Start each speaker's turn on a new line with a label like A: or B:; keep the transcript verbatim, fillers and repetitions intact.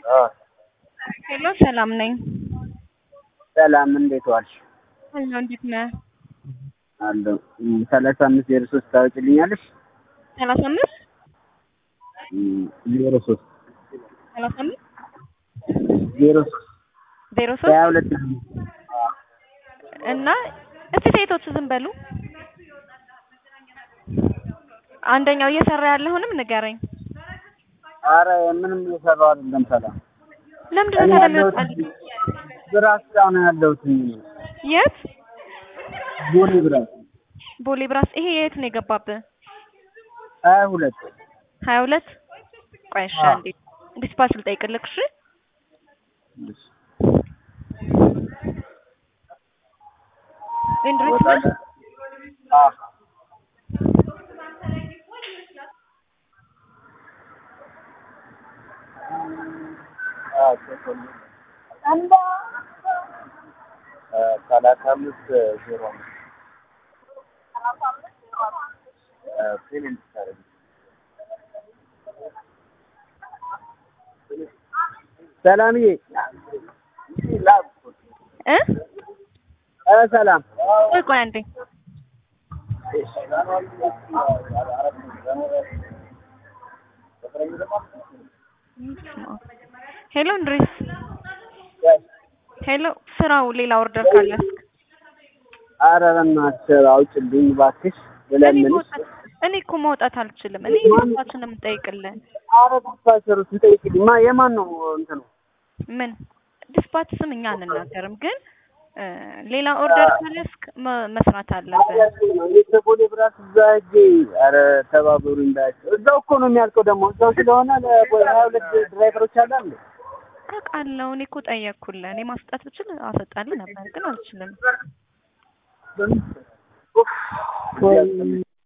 A: አዎ
B: ሄሎ ሰላም ነኝ።
A: ሰላም እንዴት ዋልሽ?
B: አለሁ እንዴት ነህ?
A: አለሁ ሰላሳ አምስት ዜሮ ሶስት ታወጪልኛለሽ?
B: ሰላሳ አምስት
A: ዜሮ ሶስት
B: ሰላሳ አምስት
A: ዜሮ ሶስት
B: ዜሮ ሶስት
A: ሀያ ሁለት
B: እና እስቲ ሴቶች ዝም በሉ። አንደኛው እየሰራ ያለውንም ንገረኝ።
A: ኧረ ምንም እየሰራሁ አይደለም። ሰላም
B: ለምንድን ነው ታዲያ የሚወጣልኝ?
A: ብራስ ነው ያለሁት።
B: የት?
A: ቦሌ ብራስ።
B: ቦሌ ብራስ። ይሄ የት ነው የገባብህ?
A: ሀያ ሁለት
B: ሀያ ሁለት ቆይ እሺ አንዴ ዲስፓች ልጠይቅልህ እሺ። ኢንድሪስ ነህ?
A: አዎ አዎ አንዳ ሰላሳ አምስት ዜሮ አምስት ፔሜንት ታደርጊ ሰላምዬ
B: እ
A: እ ሰላም
B: ቆይ ቆይ አንዴ ሄሎ እንድሪስ ሄሎ ስራው ሌላ ኦርደር ካለስ?
A: ኧረ በእናትሽ አውጭልኝ እባክሽ ብለምንሽ።
B: እኔ እኮ መውጣት አልችልም። እኔ ዲስፓችን ነው የምጠይቅልህ።
A: ኧረ ዲስፓቸሩ ትጠይቅልኝ። ማ የማን ነው እንትኑ?
B: ምን ዲስፓች ስም እኛ አንናገርም፣ ግን ሌላ ኦርደር ካለስክ መስራት አለብን።
A: ቦሌ ብራስ እዛ ሂጅ። ኧረ ተባበሩኝ እንዳያቸው። እዛው እኮ ነው የሚያልቀው ደግሞ እዛው ስለሆነ ለሀያ ሁለት ድራይቨሮች አለ እንዴ?
B: አውቃለሁ። እኔ እኮ ጠየቅኩልህ። እኔ ማስጣት ብችል አሰጣልህ ነበር፣ ግን አልችልም።